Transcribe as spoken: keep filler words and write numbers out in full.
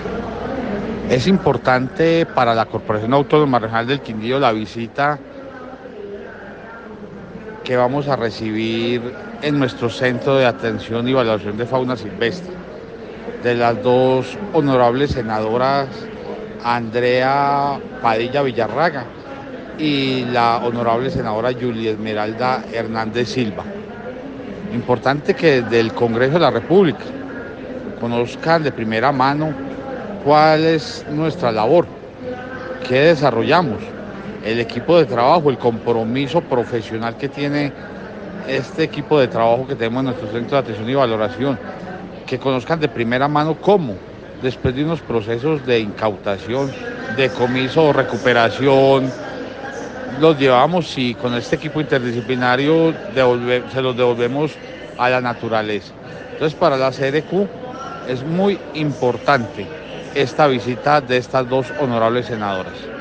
Es importante para la Corporación Autónoma Regional del Quindío la visita que vamos a recibir en nuestro centro de atención y evaluación de fauna silvestre de las dos honorables senadoras Andrea Padilla Villarraga y la honorable senadora Julia Esmeralda Hernández Silva. Importante que desde el Congreso de la República conozcan de primera mano cuál es nuestra labor, qué desarrollamos, el equipo de trabajo, el compromiso profesional que tiene este equipo de trabajo que tenemos en nuestro centro de atención y valoración, que conozcan de primera mano cómo, después de unos procesos de incautación, decomiso o recuperación, los llevamos y con este equipo interdisciplinario devolver, se los devolvemos a la naturaleza. Entonces, para la C R Q es muy importante esta visita de estas dos honorables senadoras.